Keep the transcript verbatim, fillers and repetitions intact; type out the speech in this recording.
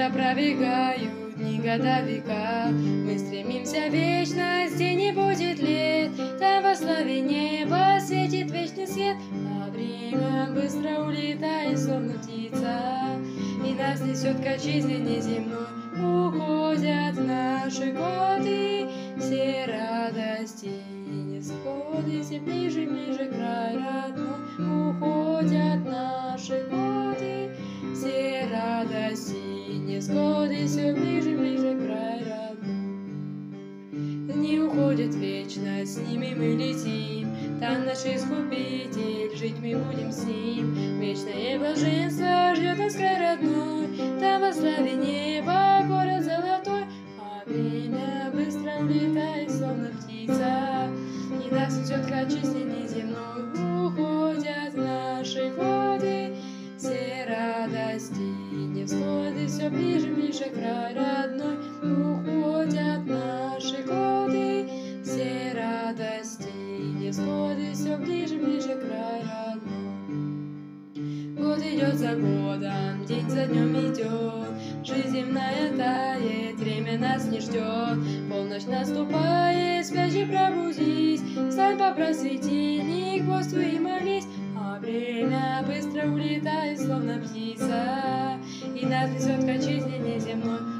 Быстро пробегают дни, года, века. Мы стремимся в вечность, где не будет лет. Там во славе неба светит вечный свет. А время быстро улетает, словно птица, и нас несет к отчизне неземной. Уходят наши годы, все радости и несходы, все ближе, ближе край родной. Уходят наши годы, все радости и несгоды, все ближе, ближе край родной. Дни уходят в вечность, с ними мы летим, там наш Искупитель, жить мы будем с ним. Вечное блаженство ждет нас край родной, там во славе неба город золотой. А время быстро улетает, словно птица, и нас несет к отчизне неземной. Уходят наши годы, все радости и невзгоды, все ближе, ближе край родной. Уходят наши годы, все радости и невзгоды, все ближе, ближе край родной. Год идет за годом, день за днем идет, жизнь земная тает, время нас не ждет. Полночь наступает, спящий пробудись, встань, поправь светильник, бодрствуй и молись. А время быстро улетает, словно птица, и нас несет к отчизне неземной.